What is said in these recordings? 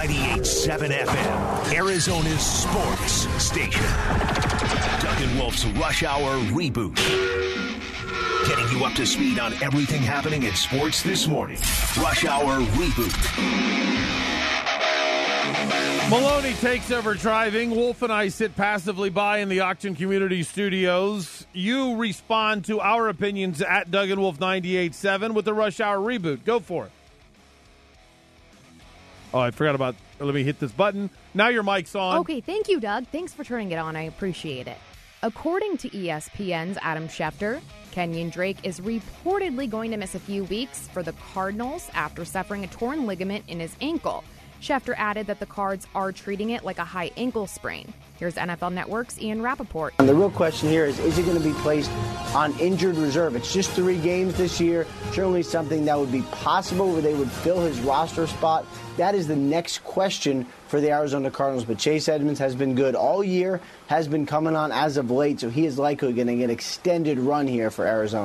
98.7 FM, Arizona's sports station. Doug and Wolf's Rush Hour Reboot. Getting you up to speed on everything happening in sports this morning. Rush Hour Reboot. Maloney takes over driving. Wolf and I sit passively by in the Octon Community Studios. You respond to our opinions at Doug and Wolf 98.7 with the Rush Hour Reboot. Go for it. Oh, I forgot about, let me hit this button. Now your mic's on. Okay, thank you, Doug. Thanks for turning it on. I appreciate it. According to ESPN's Adam Schefter, Kenyon Drake is reportedly going to miss a few weeks for the Cardinals after suffering a torn ligament in his ankle. Schefter added that the Cards are treating it like a high ankle sprain. Here's NFL Network's Ian Rappaport. And the real question here is he going to be placed on injured reserve? It's just 3 games this year. Certainly something that would be possible where they would fill his roster spot. That is the next question for the Arizona Cardinals. But Chase Edmonds has been good all year, has been coming on as of late, so he is likely going to get an extended run here for Arizona.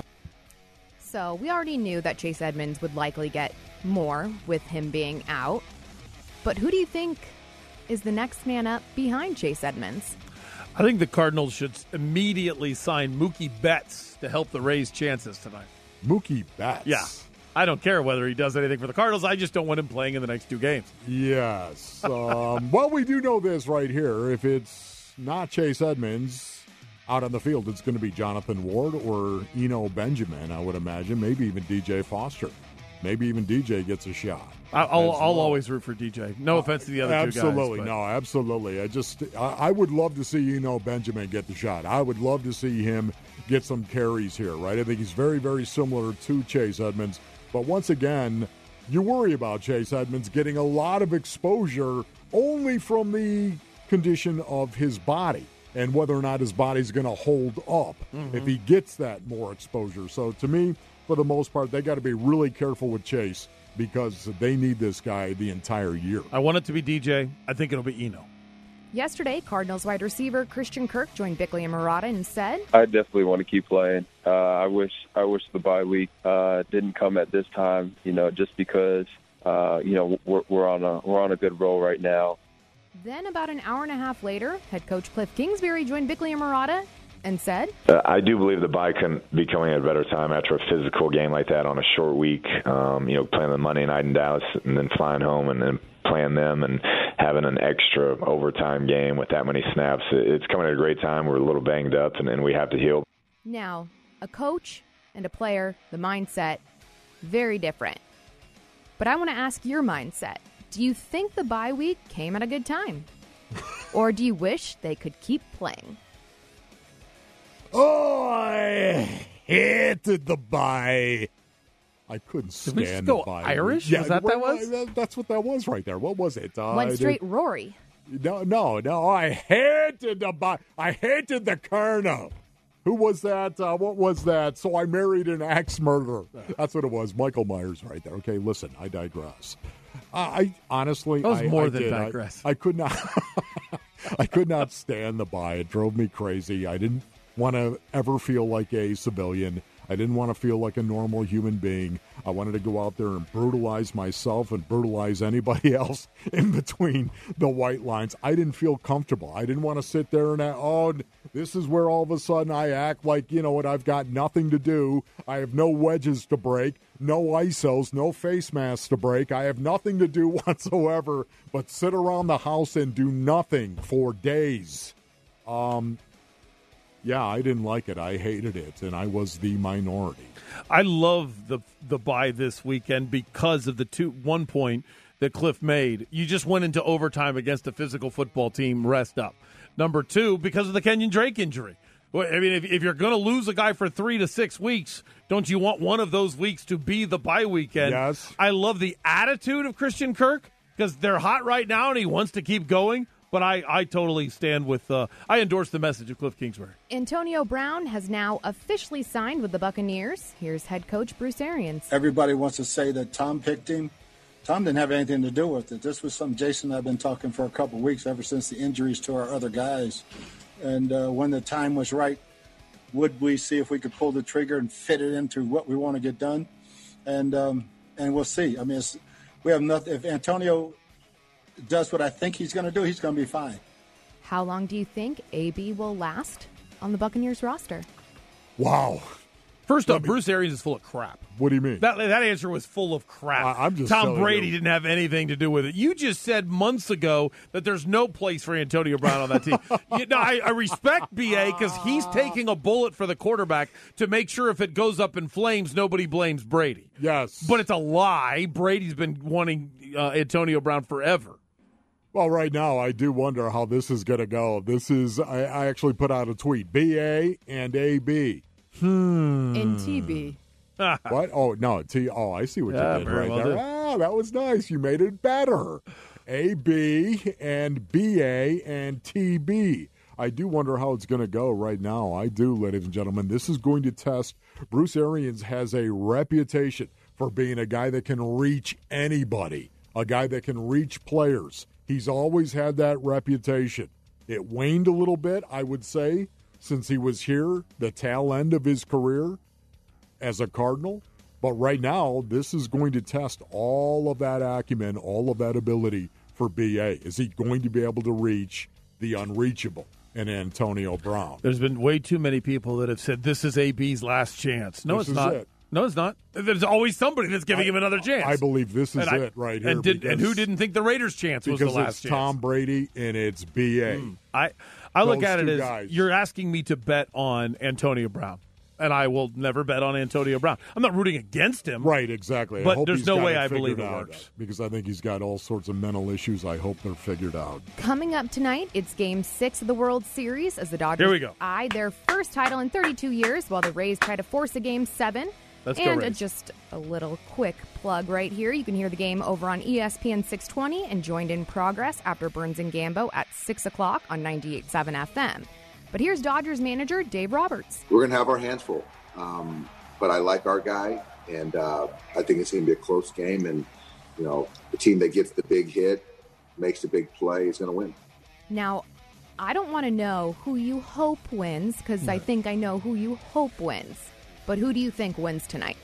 So we already knew that Chase Edmonds would likely get more with him being out. But who do you think is the next man up behind Chase Edmonds? I think the Cardinals should immediately sign Mookie Betts to help the Rays' chances tonight. Mookie Betts? Yeah. I don't care whether he does anything for the Cardinals. I just don't want him playing in the next 2 games. Yes. Well, we do know this right here. If it's not Chase Edmonds out on the field, it's going to be Jonathan Ward or Eno Benjamin, I would imagine. Maybe even DJ Foster. Maybe even DJ gets a shot. I'll always root for DJ. No offense to the other two guys. Absolutely. No, absolutely. I would love to see Eno Benjamin get the shot. I would love to see him get some carries here, right? I think he's very, very similar to Chase Edmonds. But once again, you worry about Chase Edmonds getting a lot of exposure only from the condition of his body and whether or not his body's going to hold up if he gets that more exposure. So to me, for the most part, they got to be really careful with Chase because they need this guy the entire year. I want it to be DJ. I think it'll be Eno. Yesterday, Cardinals wide receiver Christian Kirk joined Bickley and Murata and said, I definitely want to keep playing. I wish the bye week didn't come at this time, just because, we're on a good roll right now. Then about an hour and a half later, head coach Cliff Kingsbury joined Bickley and Murata and said, I do believe the bye can be coming at a better time after a physical game like that on a short week, playing the Monday night in Dallas and then flying home and then playing them and having an extra overtime game with that many snaps. It's coming at a great time. We're a little banged up and we have to heal. Now, a coach and a player, the mindset, very different. But I want to ask your mindset. Do you think the bye week came at a good time? Or do you wish they could keep playing? Oh, I hated the bye. I couldn't stand Did we just go the bye. Irish? Yeah, Was that was? That's what that was right there. What was it? Went straight Rory. No. I hated the bye. I hated the Colonel. Who was that? What was that? So I married an axe murderer. That's what it was. Michael Myers right there. Okay, listen, I digress. I honestly, that was more than did. digress. I could not. I could not stand the bye. It drove me crazy. I didn't want to ever feel like a civilian. I didn't want to feel like a normal human being. I wanted to go out there and brutalize myself and brutalize anybody else in between the white lines. I didn't feel comfortable. I didn't want to sit there and, this is where all of a sudden I act like, I've got nothing to do. I have no wedges to break, no ISOs, no face masks to break. I have nothing to do whatsoever but sit around the house and do nothing for days. Yeah, I didn't like it. I hated it, and I was the minority. I love the bye this weekend because of the 1 point that Cliff made. You just went into overtime against a physical football team, rest up. Number 2, because of the Kenyon Drake injury. I mean, if you're going to lose a guy for 3 to 6 weeks, don't you want one of those weeks to be the bye weekend? Yes. I love the attitude of Christian Kirk because they're hot right now and he wants to keep going. But I totally stand with I endorse the message of Cliff Kingsbury. Antonio Brown has now officially signed with the Buccaneers. Here's head coach Bruce Arians. Everybody wants to say that Tom picked him. Tom didn't have anything to do with it. This was something Jason and I have been talking for a couple of weeks, ever since the injuries to our other guys. And when the time was right, would we see if we could pull the trigger and fit it into what we want to get done? And we'll see. I mean, we have nothing. If Antonio does what I think he's going to do, he's going to be fine. How long do you think AB will last on the Buccaneers roster? Wow. First off, Bruce Arians is full of crap. What do you mean? That answer was full of crap. I'm just Tom telling Brady you. didn't have anything to do with it. You just said months ago that there's no place for Antonio Brown on that team. I respect BA because he's taking a bullet for the quarterback to make sure if it goes up in flames, nobody blames Brady. Yes. But it's a lie. Brady's been wanting Antonio Brown forever. Well, right now, I do wonder how this is going to go. I actually put out a tweet. BA and AB. In TB. What? Oh, no. I see what you did right well there. done. Oh, that was nice. You made it better. AB and BA and TB. I do wonder how it's going to go right now. I do, ladies and gentlemen. This is going to test. Bruce Arians has a reputation for being a guy that can reach anybody, a guy that can reach players. He's always had that reputation. It waned a little bit, I would say, since he was here, the tail end of his career as a Cardinal. But right now, this is going to test all of that acumen, all of that ability for BA. Is he going to be able to reach the unreachable in Antonio Brown? There's been way too many people that have said this is AB's last chance. No, This it's is not. it. No, it's not. There's always somebody that's giving him another chance. I believe this is it right here. And who didn't think the Raiders' chance was the because last it's chance? Tom Brady and it's BA. I look Those at it two as guys. you're asking me to bet on Antonio Brown, and I will never bet on Antonio Brown. I'm not rooting against him. Right, exactly. But I hope there's he's no got way it I believe figured it out, works. because I think he's got all sorts of mental issues. I hope they're figured out. Coming up tonight, it's Game 6 of the World Series as the Dodgers Here we go. eye their first title in 32 years while the Rays try to force a Game 7. Let's go, and Rays. just a little quick plug right here. You can hear the game over on ESPN 620 and joined in progress after Burns and Gambo at 6 o'clock on 98.7 FM. But here's Dodgers manager Dave Roberts. We're going to have our hands full. But I like our guy, and I think it's going to be a close game. And, the team that gets the big hit, makes the big play, is going to win. Now, I don't want to know who you hope wins because I think I know who you hope wins. But who do you think wins tonight?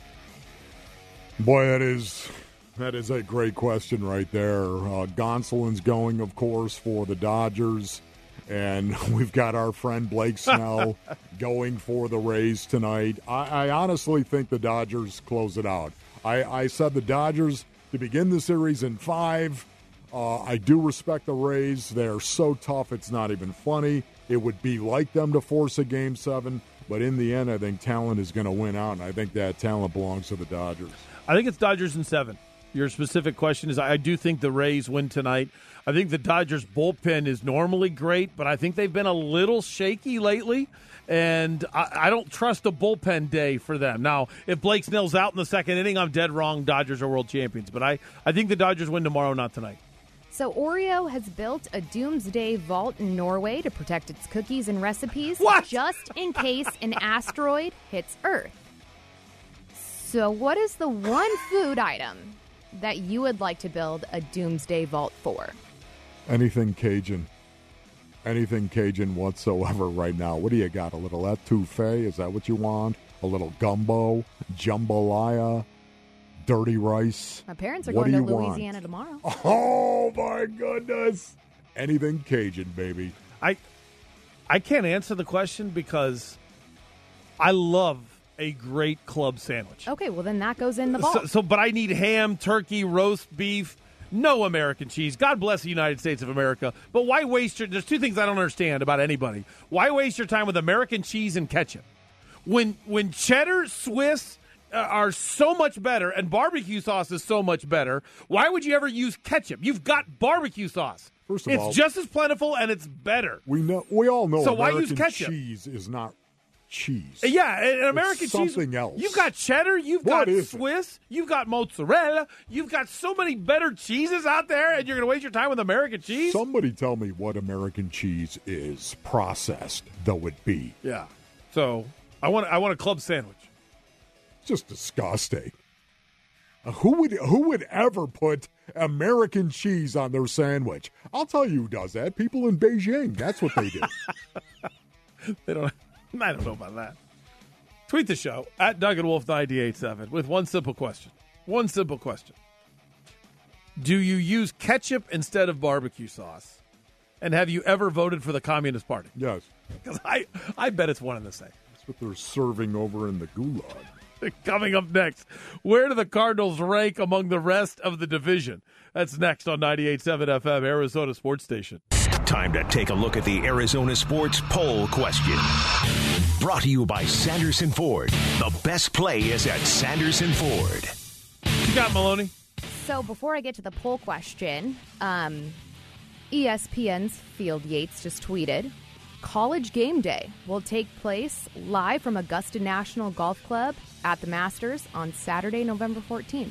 Boy, that is a great question right there. Gonsolin's going, of course, for the Dodgers. And we've got our friend Blake Snell going for the Rays tonight. I honestly think the Dodgers close it out. I said the Dodgers to begin the series in 5. I do respect the Rays. They're so tough, it's not even funny. It would be like them to force a Game 7. But in the end, I think talent is going to win out, and I think that talent belongs to the Dodgers. I think it's Dodgers in 7. Your specific question is I do think the Rays win tonight. I think the Dodgers bullpen is normally great, but I think they've been a little shaky lately, and I don't trust a bullpen day for them. Now, if Blake Snell's out in the second inning, I'm dead wrong. Dodgers are world champions. But I think the Dodgers win tomorrow, not tonight. So Oreo has built a doomsday vault in Norway to protect its cookies and recipes just in case an asteroid hits Earth. So what is the one food item that you would like to build a doomsday vault for? Anything Cajun. Anything Cajun whatsoever right now. What do you got? A little etouffee? Is that what you want? A little gumbo? Jambalaya? Dirty rice? My parents are What going do to you want? Louisiana tomorrow. Oh, my goodness. Anything Cajun, baby. I can't answer the question because I love a great club sandwich. Okay, well then that goes in the vault. But I need ham, turkey, roast beef, no American cheese. God bless the United States of America. But why waste there's two things I don't understand about anybody. Why waste your time with American cheese and ketchup? When cheddar, Swiss are so much better and barbecue sauce is so much better, why would you ever use ketchup? You've got barbecue sauce. First of it's all, just as plentiful and it's better. We all know So why American use ketchup? cheese is not cheese. Yeah, an American It's cheese. something else. You've got cheddar, you've What got is it? Swiss, you've got mozzarella, you've got so many better cheeses out there, and you're going to waste your time with American cheese? Somebody tell me what American cheese is, processed though it be. Yeah. So I want a club sandwich. Just disgusting. Who would ever put American cheese on their sandwich? I'll tell you who does that. People in Beijing. That's what they do. They don't. I don't know about that. Tweet the show at Doug and Wolf 98.7 with one simple question. One simple question. Do you use ketchup instead of barbecue sauce? And have you ever voted for the Communist Party? Yes. Because I bet it's one and the same. That's what they're serving over in the gulag. Coming up next, where do the Cardinals rank among the rest of the division? That's next on 98.7 FM, Arizona Sports Station. Time to take a look at the Arizona Sports Poll Question. Brought to you by Sanderson Ford. The best play is at Sanderson Ford. What you got, Maloney? So before I get to the poll question, ESPN's Field Yates just tweeted, College Game Day will take place live from Augusta National Golf Club at the Masters on Saturday, November 14th.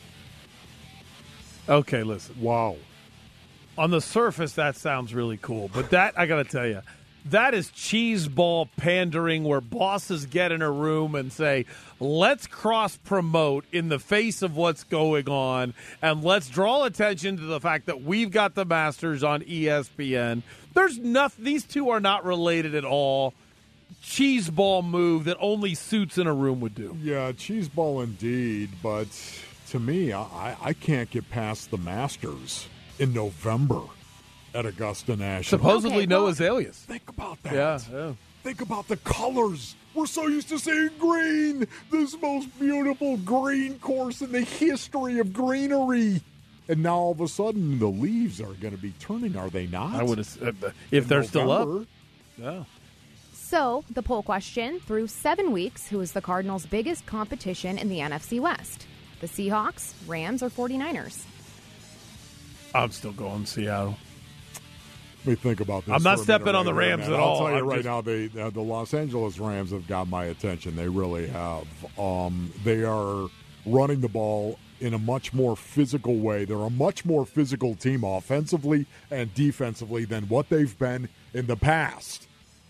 Okay, listen. Wow. On the surface, that sounds really cool. But that, I got to tell you, that is cheeseball pandering where bosses get in a room and say, let's cross-promote in the face of what's going on, and let's draw attention to the fact that we've got the Masters on ESPN. There's nothing; these two are not related at all. Cheeseball move that only suits in a room would do. Yeah, cheeseball indeed, but to me, I can't get past the Masters in November at Augusta National. Supposedly no azaleas. Think about that. Yeah. Think about the colors. We're so used to seeing green. This most beautiful green course in the history of greenery. And now all of a sudden the leaves are going to be turning, are they not? I would have, if they're still up. Yeah. So, the poll question, through 7 weeks, who is the Cardinals' biggest competition in the NFC West? The Seahawks, Rams, or 49ers? I'm still going Seattle. Let me think about this. I'm not stepping on the Rams at all. I'll tell you now, the Los Angeles Rams have got my attention. They really have. They are running the ball in a much more physical way. They're a much more physical team offensively and defensively than what they've been in the past.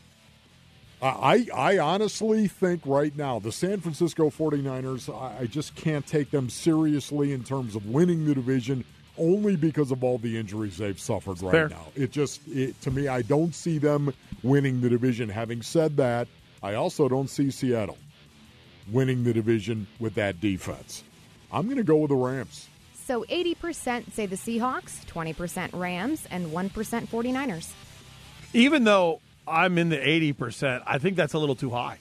I honestly think right now the San Francisco 49ers, I just can't take them seriously in terms of winning the division only because of all the injuries they've suffered right now. To me, I don't see them winning the division. Having said that, I also don't see Seattle winning the division with that defense. I'm going to go with the Rams. So 80% say the Seahawks, 20% Rams, and 1% 49ers. Even though I'm in the 80%, I think that's a little too high.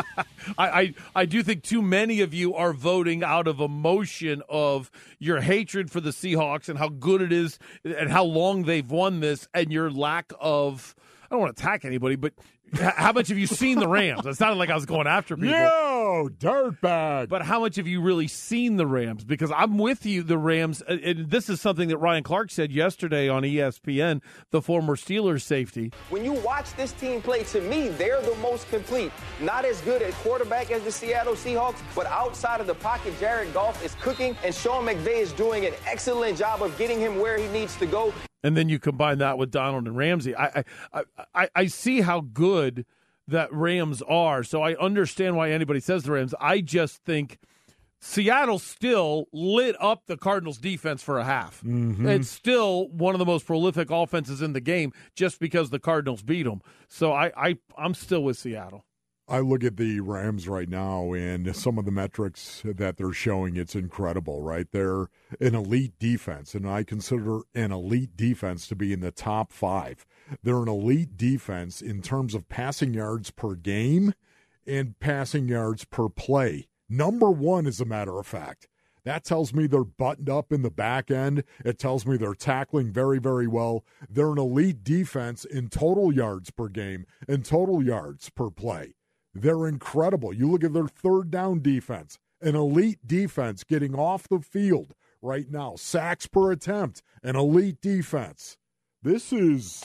I do think too many of you are voting out of emotion of your hatred for the Seahawks and how good it is and how long they've won this and your lack of, I don't want to attack anybody, but how much have you seen the Rams? It sounded like I was going after people. Yo, dirtbag. But how much have you really seen the Rams? Because I'm with you, the Rams, and this is something that Ryan Clark said yesterday on ESPN, the former Steelers safety. When you watch this team play, to me, they're the most complete. Not as good at quarterback as the Seattle Seahawks, but outside of the pocket, Jared Goff is cooking, and Sean McVay is doing an excellent job of getting him where he needs to go. And then you combine that with Donald and Ramsey. I see how good that Rams are, so I understand why anybody says the Rams. I just think Seattle still lit up the Cardinals' defense for a half. Mm-hmm. It's still one of the most prolific offenses in the game just because the Cardinals beat them. So I'm still with Seattle. I look at the Rams right now and some of the metrics that they're showing, it's incredible, right? They're an elite defense, and I consider an elite defense to be in the top 5. They're an elite defense in terms of passing yards per game and passing yards per play. Number 1, as a matter of fact. That tells me they're buttoned up in the back end. It tells me they're tackling very, very well. They're an elite defense in total yards per game and total yards per play. They're incredible. You look at their third down defense, an elite defense getting off the field right now. Sacks per attempt, an elite defense. This is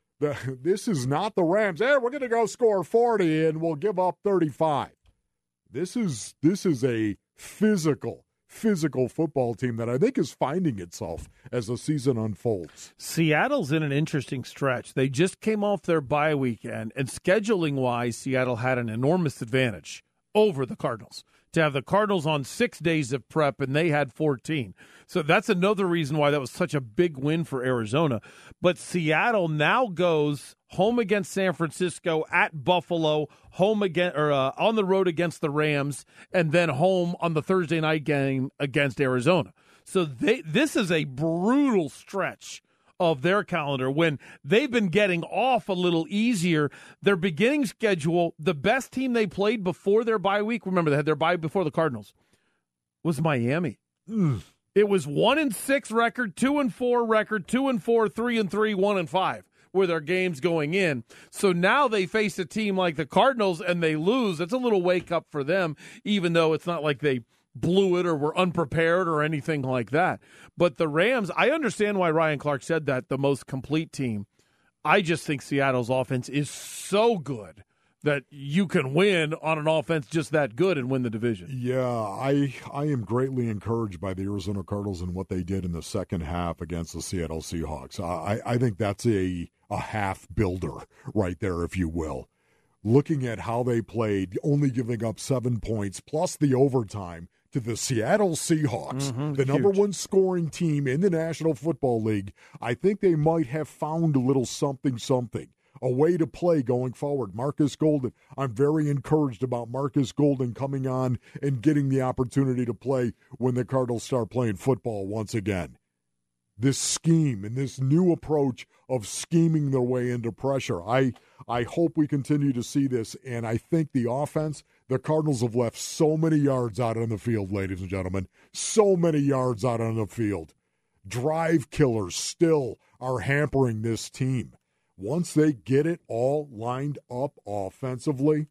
not the Rams. Hey, we're going to go score 40 and we'll give up 35. This is a physical football team that I think is finding itself as the season unfolds. Seattle's in an interesting stretch. They just came off their bye weekend, and scheduling-wise, Seattle had an enormous advantage over the Cardinals. To have the Cardinals on 6 days of prep, and they had 14. So that's another reason why that was such a big win for Arizona. But Seattle now goes home against San Francisco, at Buffalo, home again or on the road against the Rams, and then home on the Thursday night game against Arizona. So this is a brutal stretch of their calendar when they've been getting off a little easier. Their beginning schedule, the best team they played before their bye week, remember they had their bye before the Cardinals, was Miami. It was 1-6 record, 2-4 record, 2-4, 3-3, 1-5 were their games going in. So now they face a team like the Cardinals and they lose. It's a little wake up for them, even though it's not like they blew it or were unprepared or anything like that. But the Rams, I understand why Ryan Clark said that, the most complete team. I just think Seattle's offense is so good that you can win on an offense just that good and win the division. Yeah, I am greatly encouraged by the Arizona Cardinals and what they did in the second half against the Seattle Seahawks. I think that's a half builder right there, if you will. Looking at how they played, only giving up 7 points plus the overtime to the Seattle Seahawks, the number one scoring team in the National Football League, I think they might have found a little something, a way to play going forward. Marcus Golden, I'm very encouraged about Marcus Golden coming on and getting the opportunity to play when the Cardinals start playing football once again. This scheme and this new approach of scheming their way into pressure, I hope we continue to see this, and I think the offense, the Cardinals have left so many yards out on the field, ladies and gentlemen, so many yards out on the field. Drive killers still are hampering this team. Once they get it all lined up offensively,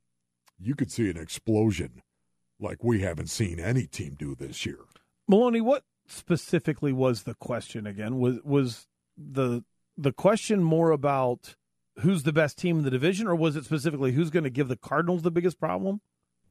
you could see an explosion like we haven't seen any team do this year. Maloney, what specifically was the question again? Was the question more about who's the best team in the division, or was it specifically who's going to give the Cardinals the biggest problem?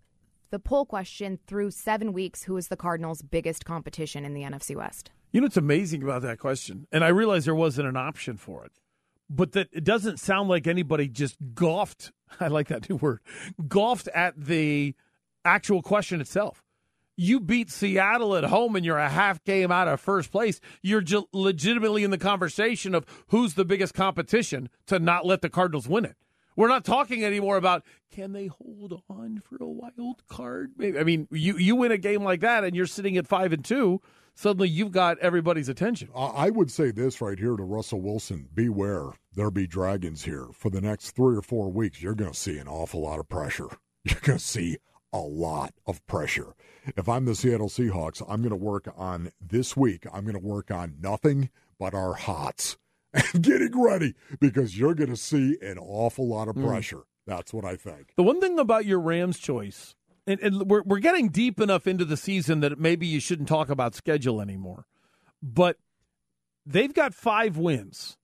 The poll question through 7 weeks, who is the Cardinals' biggest competition in the NFC West? You know what's amazing about that question, and I realize there wasn't an option for it, but that it doesn't sound like anybody just golfed, I like that new word, golfed at the actual question itself. You beat Seattle at home and you're a half game out of first place. You're legitimately in the conversation of who's the biggest competition to not let the Cardinals win it. We're not talking anymore about can they hold on for a wild card? Maybe. I mean, you win a game like that and you're sitting at 5-2. Suddenly you've got everybody's attention. I would say this right here to Russell Wilson. Beware, there be dragons here. For the next 3 or 4 weeks, you're going to see an awful lot of pressure. You're going to see a lot of pressure. If I'm the Seattle Seahawks, I'm going to work on this week. I'm going to work on nothing but our hots and getting ready because you're going to see an awful lot of pressure. That's what I think. The one thing about your Rams choice, and we're getting deep enough into the season that maybe you shouldn't talk about schedule anymore, but they've got 5 wins,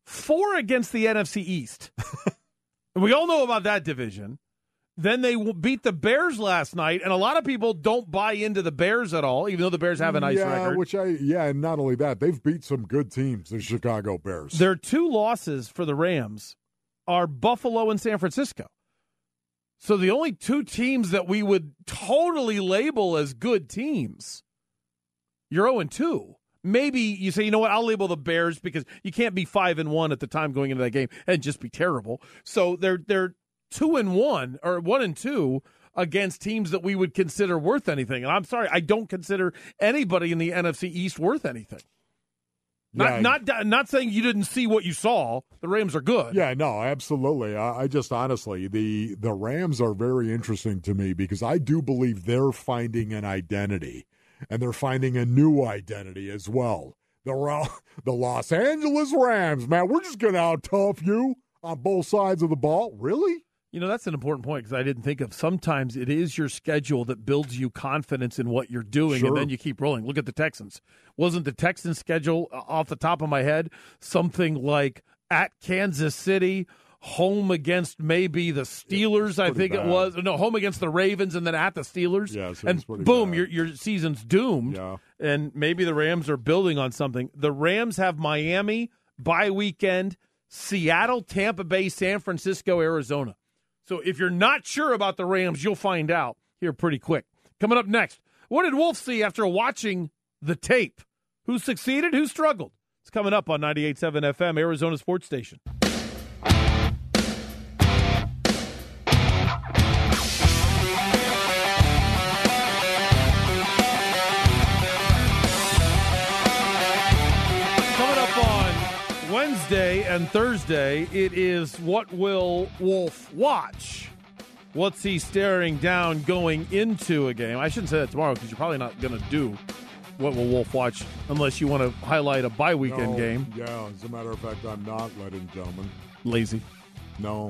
4 against the NFC East. We all know about that division. Then they beat the Bears last night, and a lot of people don't buy into the Bears at all, even though the Bears have a nice record. And not only that, they've beat some good teams, the Chicago Bears. Their 2 losses for the Rams are Buffalo and San Francisco. So the only 2 teams that we would totally label as good teams, you're 0-2. Maybe you say, you know what, I'll label the Bears because you can't be 5-1 at the time going into that game and just be terrible. So they're 2-1 or 1-2 against teams that we would consider worth anything. And I'm sorry, I don't consider anybody in the NFC East worth anything. Not saying you didn't see what you saw. The Rams are good. Yeah, no, absolutely. I just honestly, the Rams are very interesting to me because I do believe they're finding an identity, and they're finding a new identity as well. The Los Angeles Rams, man, we're just going to out-tough you on both sides of the ball. Really? You know, that's an important point because I didn't think of sometimes it is your schedule that builds you confidence in what you're doing, and then you keep rolling. Look at the Texans. Wasn't the Texans schedule, off the top of my head, something like at Kansas City, home against maybe the Steelers, I think it was. No, home against the Ravens and then at the Steelers. Yeah, so and boom, your season's doomed. Yeah. And maybe the Rams are building on something. The Rams have Miami, bye weekend, Seattle, Tampa Bay, San Francisco, Arizona. So if you're not sure about the Rams, you'll find out here pretty quick. Coming up next, what did Wolf see after watching the tape? Who succeeded? Who struggled? It's coming up on 98.7 FM, Arizona Sports Station. Wednesday and Thursday, it is What Will Wolf Watch? What's he staring down going into a game? I shouldn't say that tomorrow because you're probably not going to do What Will Wolf Watch unless you want to highlight a bye weekend game. Yeah, as a matter of fact, I'm not, ladies and gentlemen. Lazy. No.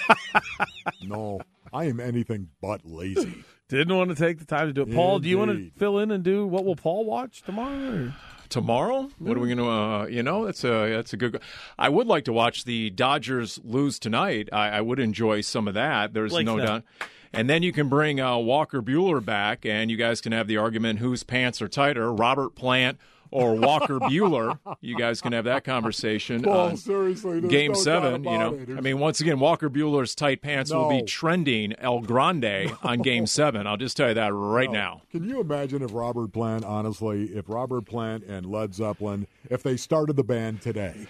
No. I am anything but lazy. Didn't want to take the time to do it. Paul, do you want to fill in and do What Will Paul Watch tomorrow? Or? Tomorrow? What are we going to, that's a good. I would like to watch the Dodgers lose tonight. I would enjoy some of that. There's no doubt. And then you can bring Walker Buehler back, and you guys can have the argument whose pants are tighter, Robert Plant or Walker Buehler. You guys can have that conversation. Paul, seriously, Game no 7, I mean, once again, Walker Buehler's tight pants will be trending El Grande on Game 7. I'll just tell you that right now. Can you imagine if Robert Plant and Led Zeppelin, if they started the band today?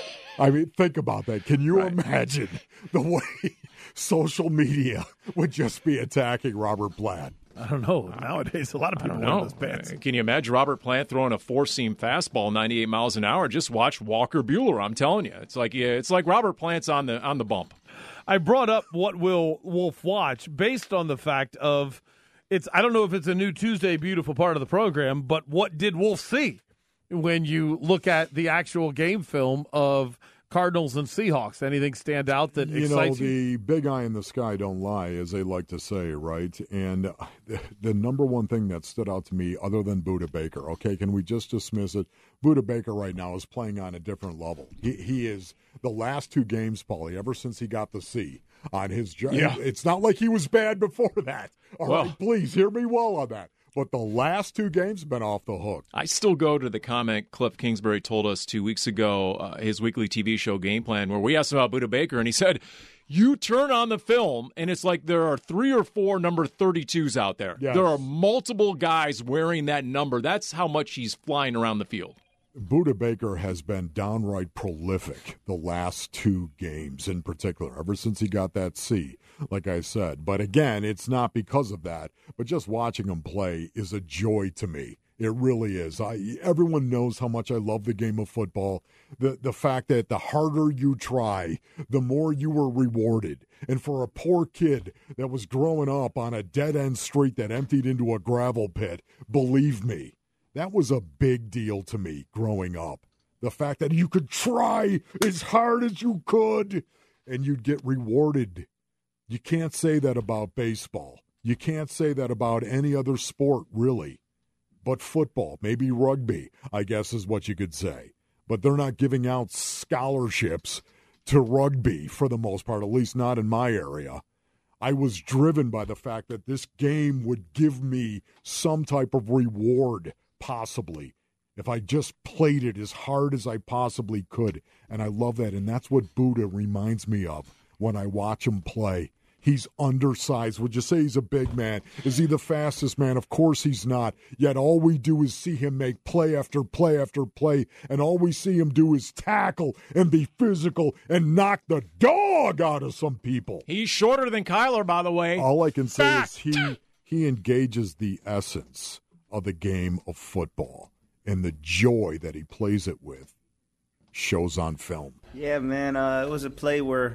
I mean, think about that. Can you imagine the way social media would just be attacking Robert Plant? I don't know. Nowadays, a lot of people wear those pants. Can you imagine Robert Plant throwing a four-seam fastball 98 miles an hour? Just watch Walker Buehler. I'm telling you, it's like Robert Plant's on the bump. I brought up What Will Wolf Watch based on the fact of I don't know if it's a new Tuesday Beautiful part of the program, but what did Wolf see when you look at the actual game film of Cardinals and Seahawks? Anything stand out that excites you? The big eye in the sky don't lie, as they like to say, right? And the number one thing that stood out to me, other than Budda Baker, okay, can we just dismiss it? Budda Baker right now is playing on a different level. He is, the last two games, Paulie, ever since he got the C on his job. Yeah. It's not like he was bad before that. All right, please hear me well on that. But the last two games have been off the hook. I still go to the comment Cliff Kingsbury told us 2 weeks ago, his weekly TV show Game Plan, where we asked him about Budda Baker, and he said, you turn on the film, and it's like there are 3 or 4 number 32s out there. Yes. There are multiple guys wearing that number. That's how much he's flying around the field. Budda Baker has been downright prolific the last 2 games in particular, ever since he got that C, like I said. But again, it's not because of that, but just watching him play is a joy to me. It really is. Everyone knows how much I love the game of football. The fact that the harder you try, the more you were rewarded. And for a poor kid that was growing up on a dead-end street that emptied into a gravel pit, believe me, that was a big deal to me growing up. The fact that you could try as hard as you could and you'd get rewarded. You can't say that about baseball. You can't say that about any other sport, really. But football, maybe rugby, I guess is what you could say. But they're not giving out scholarships to rugby for the most part, at least not in my area. I was driven by the fact that this game would give me some type of reward, possibly, if I just played it as hard as I possibly could. And I love that. And that's what Budda reminds me of when I watch him play. He's undersized. Would you say he's a big man? Is he the fastest man? Of course he's not. Yet all we do is see him make play after play after play. And all we see him do is tackle and be physical and knock the dog out of some people. He's shorter than Kyler, by the way. All I can say is he engages the essence of the game of football, and the joy that he plays it with shows on film. Yeah, man, it was a play where,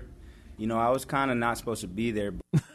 I was kind of not supposed to be there.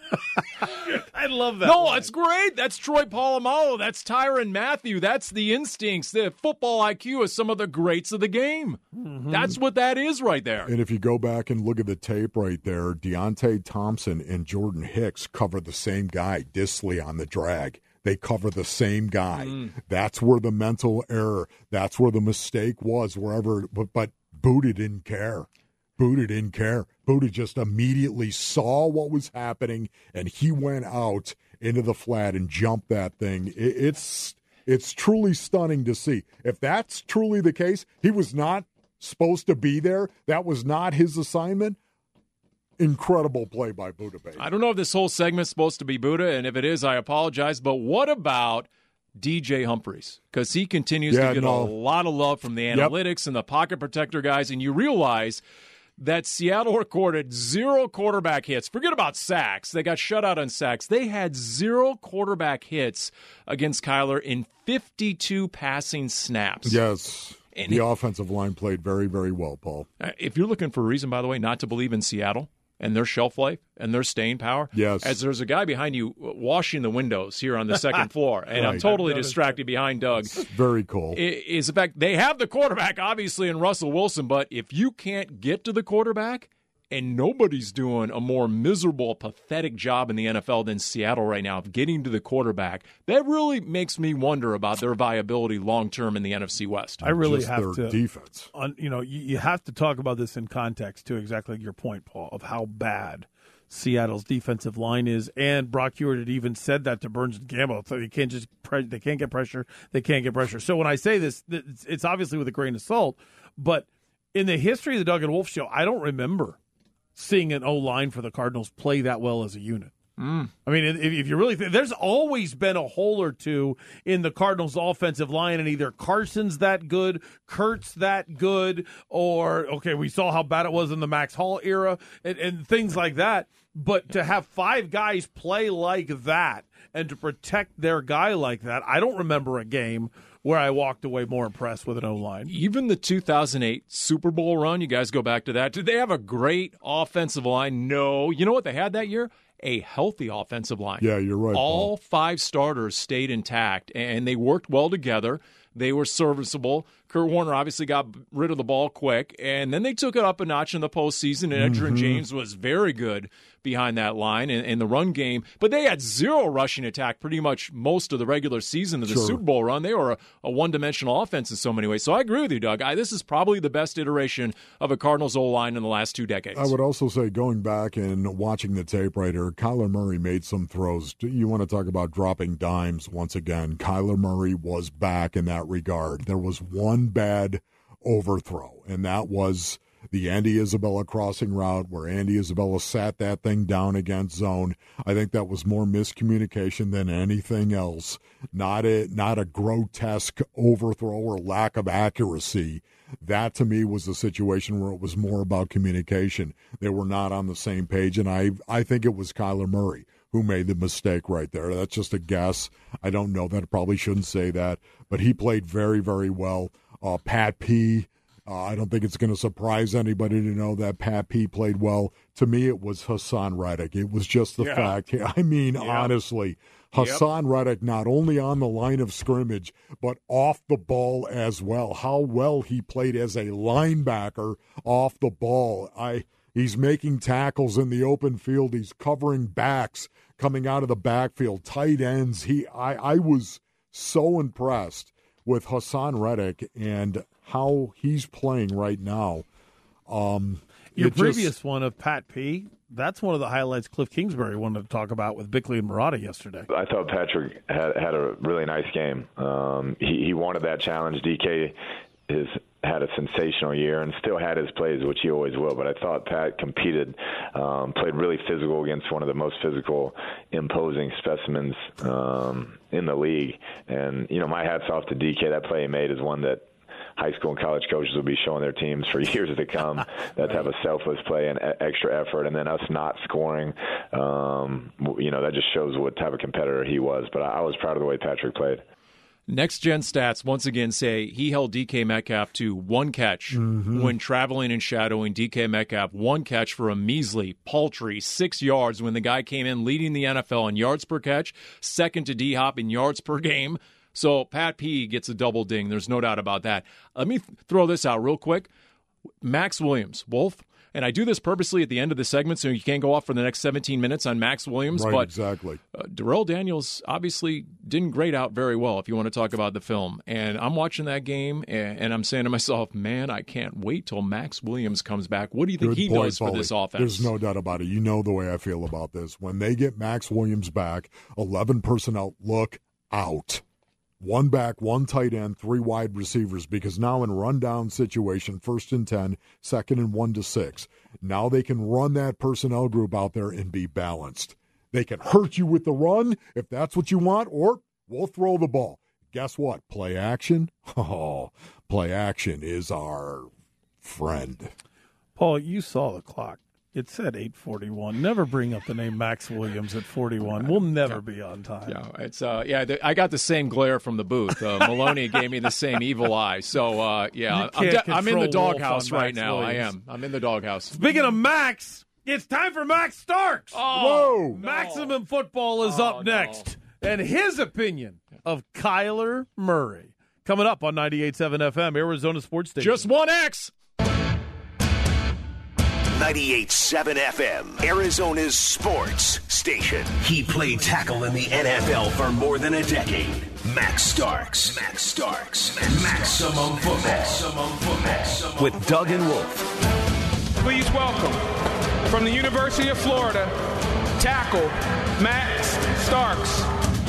I love that. No, it's great. That's Troy Polamalu. That's Tyrann Mathieu. That's the instincts, the football IQ of some of the greats of the game. Mm-hmm. That's what that is right there. And if you go back and look at the tape right there, Deontay Thompson and Jordan Hicks cover the same guy, Disley, on the drag. They cover the same guy. That's where the mental error, that's where the mistake was, wherever. But Budda didn't care. Budda didn't care. Budda just immediately saw what was happening, and he went out into the flat and jumped that thing. It's truly stunning to see. If that's truly the case, he was not supposed to be there. That was not his assignment. Incredible play by Budda Baker. I don't know if this whole segment's supposed to be Budda, and if it is, I apologize. But what about DJ Humphries? Because he continues to get a lot of love from the analytics and the pocket protector guys, and you realize that Seattle recorded 0 quarterback hits. Forget about sacks. They got shut out on sacks. They had 0 quarterback hits against Kyler in 52 passing snaps. Yes. The offensive line played very, very well, Paul. If you're looking for a reason, by the way, not to believe in Seattle and their shelf life and their staying power, yes, as there's a guy behind you washing the windows here on the second floor, and right. I'm totally distracted behind Doug. It's very cool. Is the fact they have the quarterback, obviously, in Russell Wilson, but if you can't get to the quarterback, and nobody's doing a more miserable, pathetic job in the NFL than Seattle right now of getting to the quarterback, that really makes me wonder about their viability long-term in the NFC West. I really just have their to. Defense. You have to talk about this in context, too, exactly your point, Paul, of how bad Seattle's defensive line is. And Brock Huard had even said that to Burns and Gamble. So they can't get pressure. They can't get pressure. So when I say this, it's obviously with a grain of salt. But in the history of the Doug and Wolf Show, I don't remember seeing an O-line for the Cardinals play that well as a unit. I mean, if you really think, there's always been a hole or two in the Cardinals' offensive line, and either Carson's that good, Kurt's that good, or, okay, we saw how bad it was in the Max Hall era, and things like that. But to have 5 guys play like that and to protect their guy like that, I don't remember a game where I walked away more impressed with an O-line. Even the 2008 Super Bowl run, you guys go back to that. Did they have a great offensive line? No. You know what they had that year? A healthy offensive line. Yeah, you're right, All Paul. 5 starters stayed intact, and they worked well together. They were serviceable. Kurt Warner obviously got rid of the ball quick, and then they took it up a notch in the postseason, and Edgerrin James was very good behind that line in the run game. But they had 0 rushing attack pretty much most of the regular season of the Super Bowl run. They were a one-dimensional offense in so many ways. So I agree with you, Doug. This is probably the best iteration of a Cardinals O-line in the last 2 decades. I would also say, going back and watching the tape right here, Kyler Murray made some throws. You want to talk about dropping dimes once again. Kyler Murray was back in that regard. There was one bad overthrow, and that was the Andy Isabella crossing route where Andy Isabella sat that thing down against zone. I think that was more miscommunication than anything else. Not a grotesque overthrow or lack of accuracy. That, to me, was a situation where it was more about communication. They were not on the same page, and I think it was Kyler Murray who made the mistake right there. That's just a guess. I don't know that. I probably shouldn't say that, but he played very, very well. Pat P., I don't think it's going to surprise anybody to know that Pat P. played well. To me, it was Hassan Reddick. It was just the fact. I mean, honestly, Hassan Reddick not only on the line of scrimmage, but off the ball as well. How well he played as a linebacker off the ball. He's making tackles in the open field. He's covering backs coming out of the backfield, tight ends. I was so impressed with Hassan Reddick and how he's playing right now. Your previous one of Pat P., that's one of the highlights Cliff Kingsbury wanted to talk about with Bickley and Murata yesterday. I thought Patrick had a really nice game. He wanted that challenge. DK had a sensational year and still had his plays, which he always will. But I thought Pat competed, played really physical against one of the most physical, imposing specimens in the league. And, my hat's off to DK. That play he made is one that high school and college coaches will be showing their teams for years to come. That type of selfless play and extra effort, and then us not scoring, that just shows what type of competitor he was. But I was proud of the way Patrick played. Next Gen Stats once again say he held DK Metcalf to 1 catch when traveling and shadowing DK Metcalf. 1 catch for a measly, paltry 6 yards when the guy came in leading the NFL in yards per catch, second to D-Hop in yards per game. So Pat P. gets a double ding. There's no doubt about that. Let me throw this out real quick. Max Williams, Wolf. And I do this purposely at the end of the segment so you can't go off for the next 17 minutes on Max Williams. Right, but exactly. Darrell Daniels obviously didn't grade out very well if you want to talk about the film. And I'm watching that game, and I'm saying to myself, man, I can't wait till Max Williams comes back. What do you think he does for this offense? There's no doubt about it. You know the way I feel about this. When they get Max Williams back, 11 personnel, look out. 1 back, 1 tight end, 3 wide receivers, because now in rundown situation, 1st and 10, 2nd and 1 to 6. Now they can run that personnel group out there and be balanced. They can hurt you with the run if that's what you want, or we'll throw the ball. Guess what? Play action? Oh, play action is our friend. Paul, you saw the clock. It said 8:41. Never bring up the name Max Williams at 41. We'll never be on time. Yeah, it's I got the same glare from the booth. Maloney gave me the same evil eye. So I'm in the doghouse right now. Williams. I'm in the doghouse. Speaking of Max, it's time for Max Starks. Whoa! Maximum Football is up next, and his opinion of Kyler Murray coming up on 98.7 FM, Arizona Sports Station. Just one X. 98.7 FM, Arizona's sports station. He played tackle in the NFL for more than a decade. Max Starks. Maximum Football. With Doug and Wolf. Please welcome, from the University of Florida, tackle Max Starks.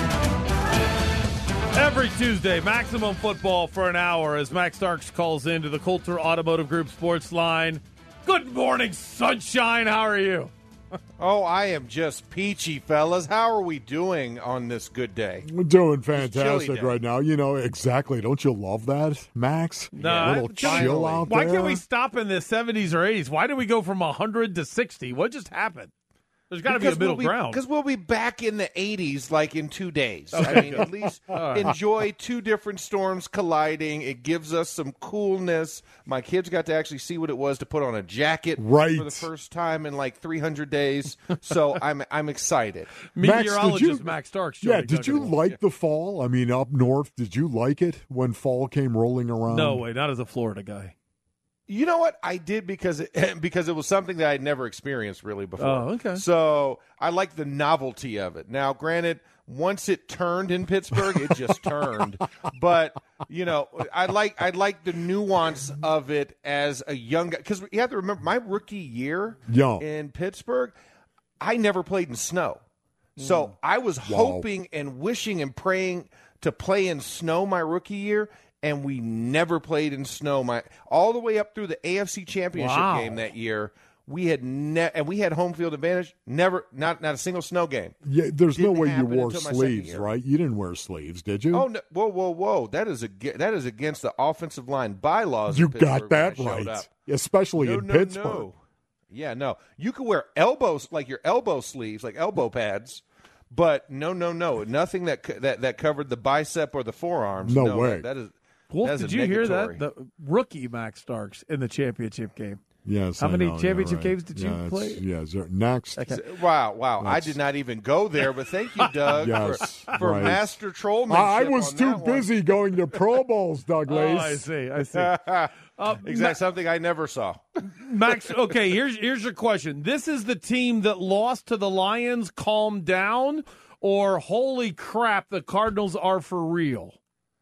Every Tuesday, Maximum Football for an hour as Max Starks calls into the Coulter Automotive Group Sports Line. Good morning, sunshine. How are you? Oh, I am just peachy, fellas. How are we doing on this good day? We're doing fantastic right now. Exactly. Don't you love that, Max? A little chill out there. Why can't we stop in the 70s or 80s? Why did we go from 100 to 60? What just happened? There's got to be a middle ground. Because we'll be back in the 80s like in 2 days. I mean, at least enjoy two different storms colliding. It gives us some coolness. My kids got to actually see what it was to put on a jacket for the first time in like 300 days. So I'm excited. Meteorologist Max Starks. Did you like the fall? I mean, up north, did you like it when fall came rolling around? No way, not as a Florida guy. You know what? I did because it was something that I'd never experienced really before. Oh, okay. So I like the novelty of it. Now, granted, once it turned in Pittsburgh, it just turned. But I like the nuance of it as a young guy, because you have to remember my rookie year in Pittsburgh, I never played in snow. So I was hoping and wishing and praying to play in snow my rookie year. And we never played in snow. All the way up through the AFC Championship game that year, we had and we had home field advantage. Never, not a single snow game. Yeah, there's no way you wore sleeves, right? You didn't wear sleeves, did you? Oh, no, whoa! That is against the offensive line bylaws. You got that right, especially in Pittsburgh. No. Yeah, no. You could wear elbows, like your elbow sleeves, like elbow pads. But no, nothing that covered the bicep or the forearms. No way. That is. Wolf, did you hear that? The rookie Max Starks in the championship game. Yes. How many championship games did you play? Next. Okay. Wow. I did not even go there, but thank you, Doug, for master trollmanship. I was too busy going to Pro Bowls, Douglas. I see. Exactly, something I never saw. Max, okay, here's your question. This is the team that lost to the Lions, calm down, or holy crap, the Cardinals are for real?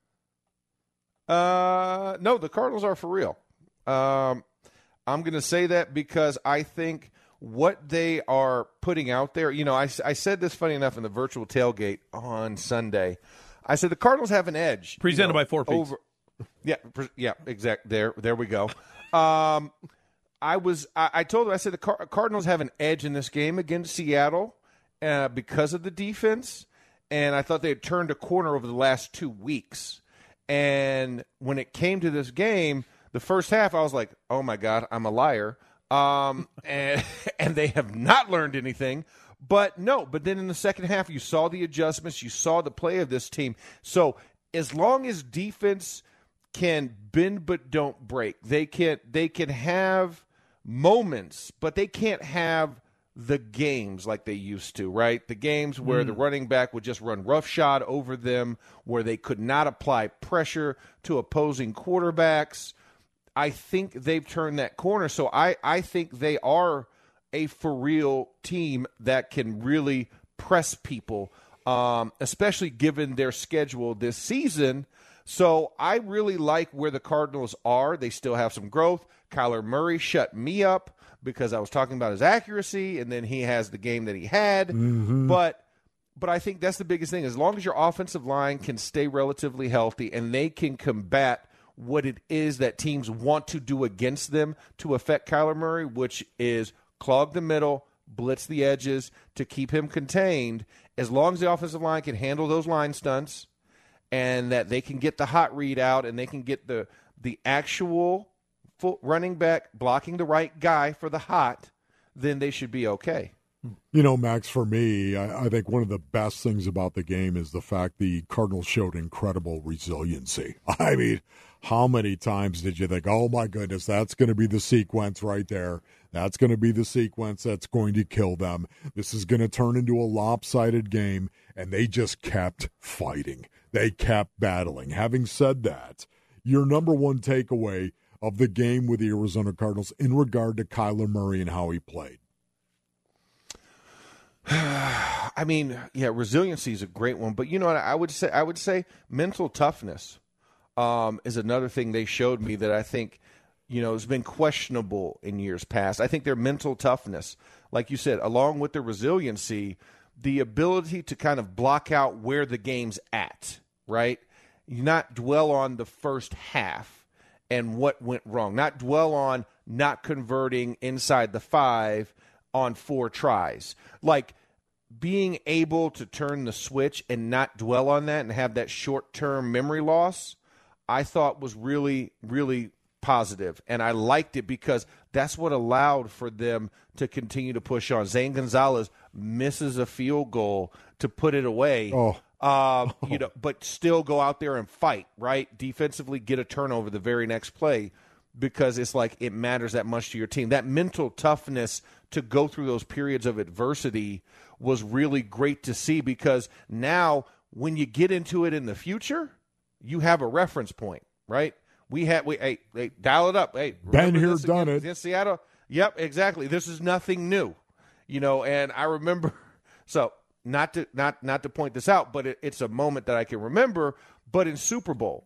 No, the Cardinals are for real. I'm going to say that because I think what they are putting out there, I said this funny enough in the virtual tailgate on Sunday. I said the Cardinals have an edge. Presented by Four Peaks. Yeah, exact. There we go. I told them, I said the Cardinals have an edge in this game against Seattle because of the defense, and I thought they had turned a corner over the last 2 weeks. And when it came to this game, the first half, I was like, oh, my God, I'm a liar. And they have not learned anything. But then in the second half, you saw the adjustments. You saw the play of this team. So as long as defense can bend but don't break, they can have moments, but they can't have the games like they used to, right? The games where the running back would just run roughshod over them, where they could not apply pressure to opposing quarterbacks. I think they've turned that corner. So I think they are a for real team that can really press people, especially given their schedule this season. So I really like where the Cardinals are. They still have some growth. Kyler Murray shut me up because I was talking about his accuracy, and then he has the game that he had. Mm-hmm. But I think that's the biggest thing. As long as your offensive line can stay relatively healthy and they can combat what it is that teams want to do against them to affect Kyler Murray, which is clog the middle, blitz the edges to keep him contained, as long as the offensive line can handle those line stunts and that they can get the hot read out and they can get the actual running back blocking the right guy for the hot, then they should be okay. You know, Max, for me, I think one of the best things about the game is the fact the Cardinals showed incredible resiliency. I mean, how many times did you think, oh, my goodness, that's going to be the sequence right there. That's going to be the sequence that's going to kill them. This is going to turn into a lopsided game, and they just kept fighting. They kept battling. Having said that, your number one takeaway of the game with the Arizona Cardinals in regard to Kyler Murray and how he played? I mean, yeah, resiliency is a great one, but you know what I would say mental toughness is another thing they showed me that I think, you know, has been questionable in years past. I think their mental toughness, like you said, along with their resiliency, the ability to kind of block out where the game's at, right? You not dwell on the first half and what went wrong, not dwell on not converting inside the 5 on 4 tries. Like being able to turn the switch and not dwell on that and have that short-term memory loss, I thought was really, really positive. And I liked it because that's what allowed for them to continue to push on. Zane Gonzalez misses a field goal to put it away. You know, but still go out there and fight, right? Defensively get a turnover the very next play because it's like it matters that much to your team. That mental toughness to go through those periods of adversity was really great to see because now when you get into it in the future, you have a reference point, right? Hey, dial it up. Hey, been here, done it. In Seattle. Yep, exactly. This is nothing new, you know. And I remember, so not to point this out, but it's a moment that I can remember. But in Super Bowl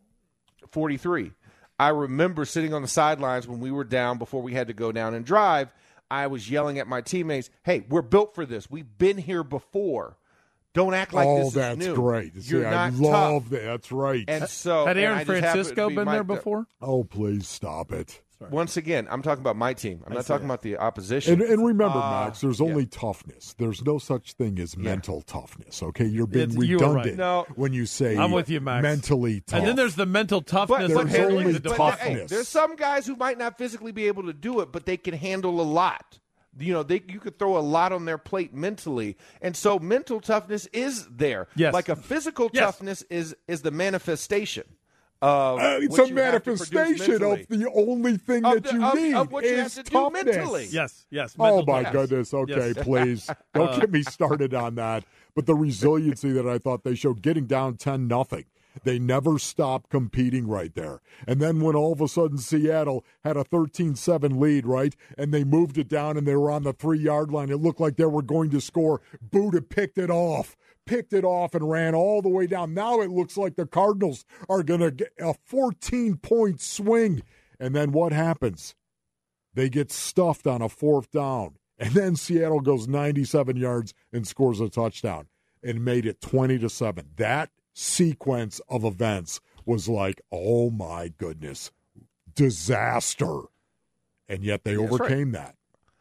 43, I remember sitting on the sidelines when we were down before we had to go down and drive. I was yelling at my teammates, "Hey, we're built for this. We've been here before. Don't act like this is new." Oh, that's great. You're I not love tough. that. That's right. And so, had Aaron Francisco been there before? Oh, please stop it. Sorry. Once again, I'm talking about my team. I'm not talking about the opposition. And remember, Max, there's only toughness. There's no such thing as mental toughness, okay? You're being redundant when you say I'm with you, Max. Mentally tough. And then there's the mental toughness. But there's only toughness. Hey, there's some guys who might not physically be able to do it, but they can handle a lot. You know, you could throw a lot on their plate mentally. And so mental toughness is there. Yes. Like a physical toughness is the manifestation. It's a manifestation of the only thing that you need of what you is have to toughness. do mentally. Yes. Oh, my goodness. Okay, please. Don't get me started on that. But the resiliency that I thought they showed, getting down 10-0. They never stopped competing right there. And then when all of a sudden Seattle had a 13-7 lead, right, and they moved it down and they were on the 3-yard line, it looked like they were going to score. Buddha picked it off and ran all the way down. Now it looks like the Cardinals are going to get a 14-point swing. And then what happens? They get stuffed on a 4th down. And then Seattle goes 97 yards and scores a touchdown and made it 20-7. That sequence of events was like, oh my goodness, disaster. And yet they overcame that.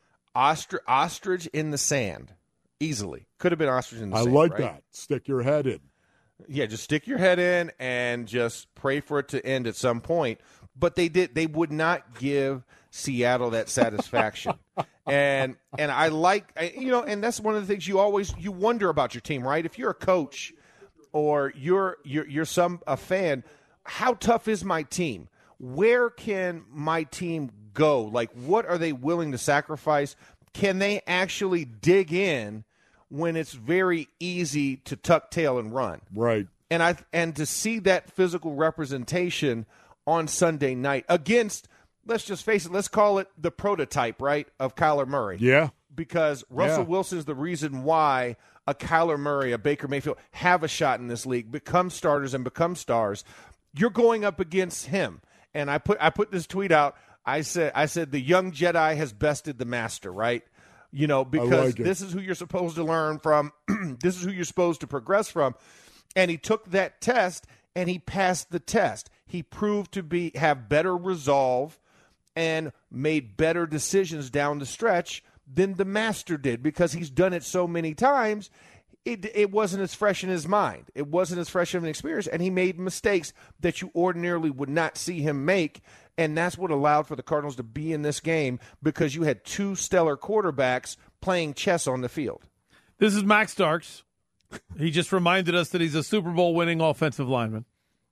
Ostrich in the sand. Easily. Could have been ostrich in the sand. I like right? that. Stick your head in. Yeah, just stick your head in and just pray for it to end at some point. But they would not give Seattle that satisfaction. and I like, you know, and that's one of the things you wonder about your team, right? If you're a coach or you're a fan, how tough is my team? Where can my team go? Like, what are they willing to sacrifice? Can they actually dig in when it's very easy to tuck tail and run? Right. And to see that physical representation on Sunday night against, let's just face it, let's call it the prototype, right, of Kyler Murray. Yeah. Because Russell Wilson is the reason why a Kyler Murray, a Baker Mayfield have a shot in this league, become starters and become stars. You're going up against him. And I put this tweet out. I said the young Jedi has bested the master, right? You know, because this is who you're supposed to learn from. This is who you're supposed to progress from. And he took that test and he passed the test. He proved to have better resolve and made better decisions down the stretch than the master did, because he's done it so many times. It wasn't as fresh in his mind. It wasn't as fresh of an experience, and he made mistakes that you ordinarily would not see him make. and that's what allowed for the Cardinals to be in this game because you had two stellar quarterbacks playing chess on the field. This is Max Starks. He just reminded us that he's a Super Bowl winning offensive lineman.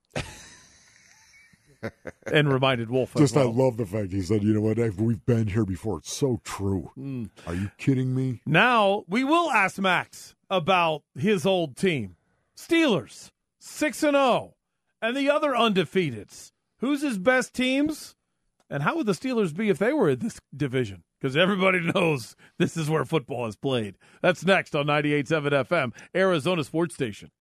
And reminded Wolf as well. I love the fact he said, you know what, we've been here before. It's so true. Are you kidding me? Now, we will ask Max about his old team. Steelers, 6-0, and the other undefeateds. Who's his best teams? And how would the Steelers be if they were in this division? Because everybody knows this is where football is played. That's next on 98.7 FM, Arizona Sports Station.